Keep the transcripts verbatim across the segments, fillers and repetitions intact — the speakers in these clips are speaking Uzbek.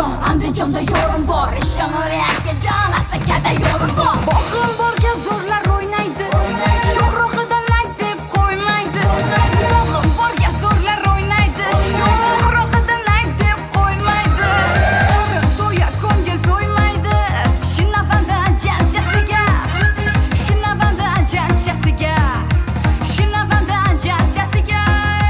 jon, Andijonda yo'rim bor, ishonor akajon, Asakada yo'rim bor. Boqim borga zo'rlar o'ynaydi, sho'xroqidan like deb qo'ymaydi. Boqim borga zo'rlar o'ynaydi, sho'xroqidan like deb qo'ymaydi. O'rim to'ya ko'ngil to'ymaydi, shinavanda janjasiga, shinavanda janjasiga, shinavanda janjasiga,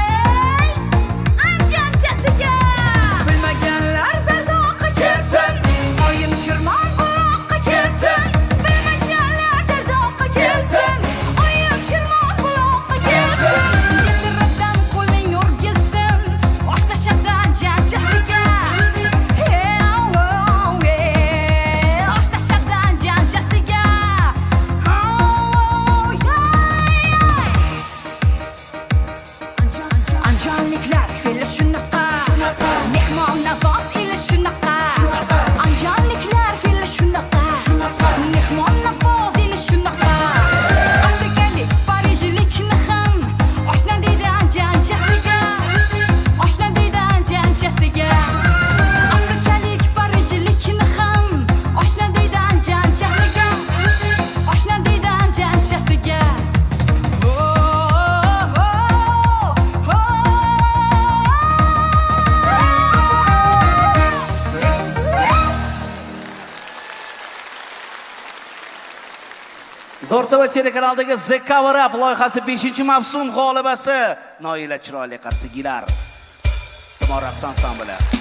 janjasiga. Bilmaganlar dardoqqa kelsin, oyim shirmon buloqqa kelsin. Bilmaganlar dardoqqa kelsin, oyim shirmon buloqqa kelsin. Yetiradan qo'ling o'rgilsin, boshlashada janjasiga. Hey, oh, oh, hey, boshlashada janjasiga. Oh, yeah. Anjonliklar fe'li shunaqa, mehmon navoz ili shunaqa. Anjonliklar fe'li shunaqa, mehmon navoz ili shunaqa. Afrikalik parijlikni ham oshna deydi janjasiga, oshna deydi janjasiga. Afrikalik parijlikni ham oshna deydi janjasiga, oshna deydi janjasiga. Oh, oh, oh, oh. Zo'r T V telekanalidagi The Cover Up loyihasi beshinchi mavsum g'olibasi Noila Chiroyli Qarsigilar. Tomorroq ansambli.